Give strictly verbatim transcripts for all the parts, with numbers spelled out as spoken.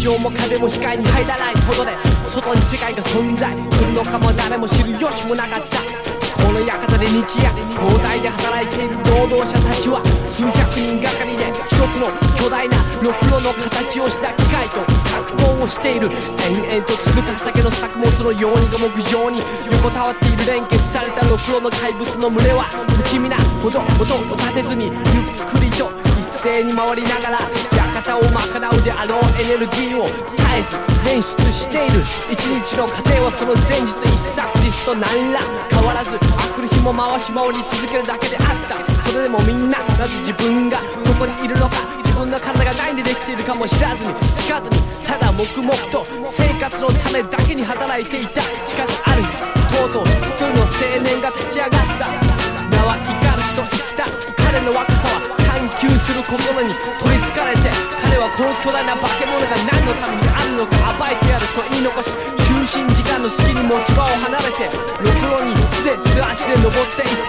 情も風も視界に入らないほどで外に世界が存在するのかも誰も知る由もなかった。この館で日夜広大で働いている労働者たちは数百人がかりで一つの巨大なろくろの形をした機械と格闘をしている。延々と続く畑の作物のように五目状に横たわっている連結されたろくろの怪物の群れは不気味なほど音を立てずにゆっくりと一斉に回りながら館を賄うであろうエネルギーを絶えず捻出している。一日の過程はその前日一昨日と何ら変わらずあくる日も回し回り続けるだけであった。それでもみんななぜ自分がそこにいるのか自分の体が何でできているかも知らずに聞かずにただ黙々と生活のためだけに働いていた。しかしある日とうとう一人の青年が立ち上がった。名はイカルスと言った。彼の若さは探求する心に取りつかれて彼はこの巨大な化け物が何のためにあるのか暴いてやると言い残し就寝時間の隙に持ち場を離れてろくろに素で素足で登っていった。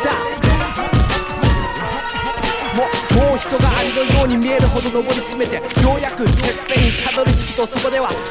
も, もう人がありのように見えるほど登り詰めてようやくてっぺんにたどり着くとそこでは